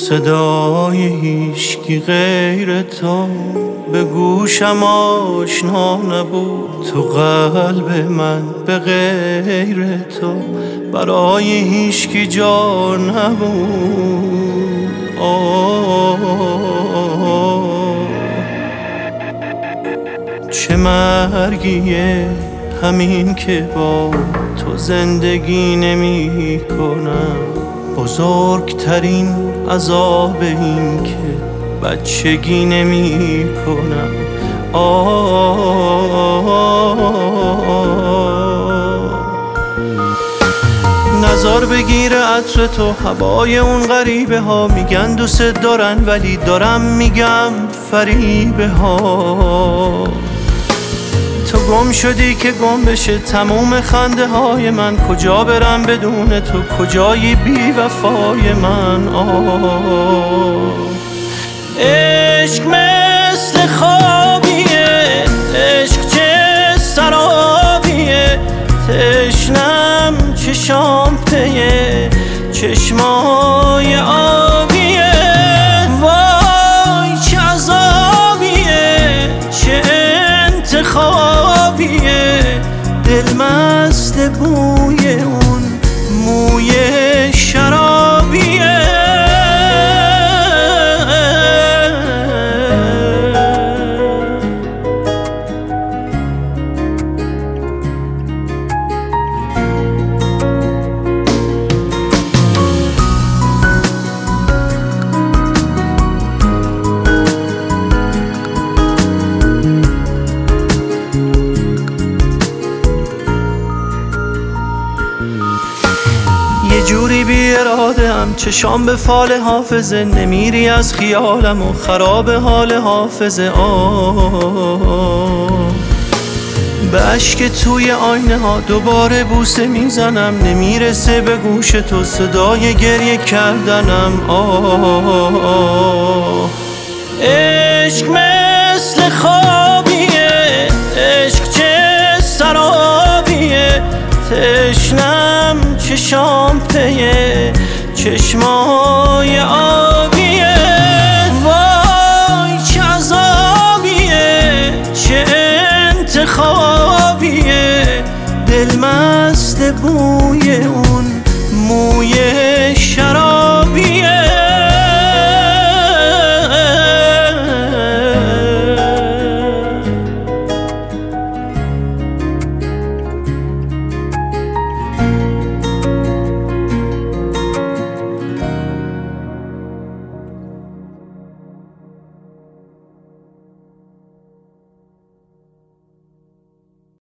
صدای هیچکی غیر تو به گوشم آشنا نبود. تو قلب من به غیر تو برای هیچکی جا نبود. چه مرگیه همین که با تو زندگی نمی کنم. بزرگترین عذاب این که بچگی نمی کنم. نظر بگیره عطر تو، هوای اون غریبه ها. میگن دوست دارن ولی دارم میگم فریبه ها. تو گم شدی که گم بشه تموم خنده های من. کجا برم بدون تو، کجایی بی وفای من. عشق مثل خوابیه، عشق چه سرابیه. تشنم چشام پیه، چشمای آبیه. وای چه عذابیه، چه انتخابیه. دل مست بوی اون موی شرابیه. یه جوری بی اراده هم چشام به فال حافظه. نمیری از خیالم و خراب حال حافظه. به اشک توی آینه ها دوباره بوسه میزنم. نمیرسه به گوش تو صدای گریه کردنم. عشق مثل خوابیه، عشق چه سرابیه. تشنم چشام پیه، چشمای آبیه. وای چه عذابیه، چه انتخابیه. دل مست بوی اون موی شراب.